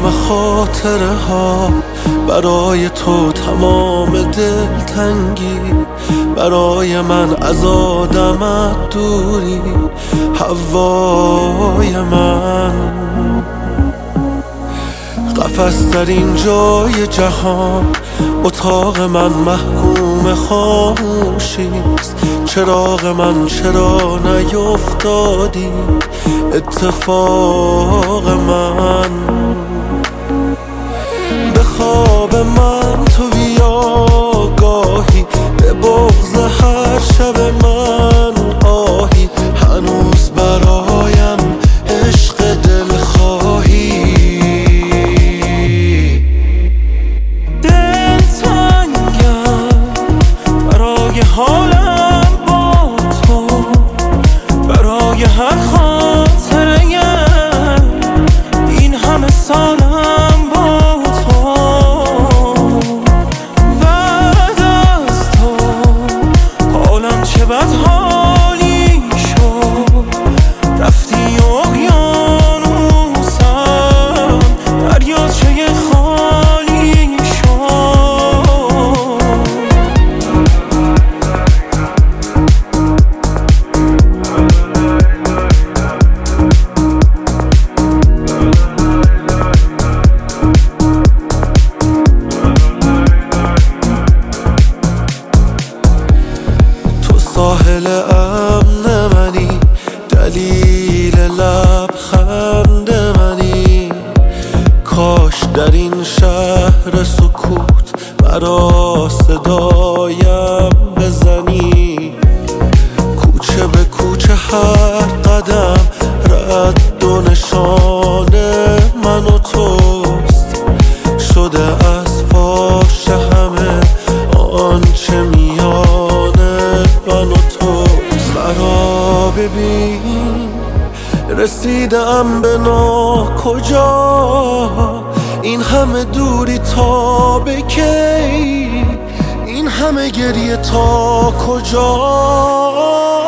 خاطره ها، برای تو تمام دلتنگی، برای من از آدمت دوری، هوای من. قفس در این جای جهان، اتاق من محکوم خاموشیست. چراغ من چرا نیفتادی اتفاق من؟ به خواب من تو بیا گاهی، به بغض هر شب من آهی، هنوز برایم عشق دل خواهی. دل تنگم برای حالم با تو، برای هر خاطره این همه سالم با تو. بعد از تو حالم چه بد حالی شد، رفتی اقیانوسم، دریاچه خالی شد. ساحل امن منی، دلیل لبخند منی، کاش در این شهر سکوت مرا صدایم بزنی. کوچه به کوچه هر قدم رد و نشان من و توست، شده از فاش همه آنچه میان من و توست. مرا ببین رسیدم به ناکجا، این همه دوری تا به کی؟ این همه گریه تا کجا؟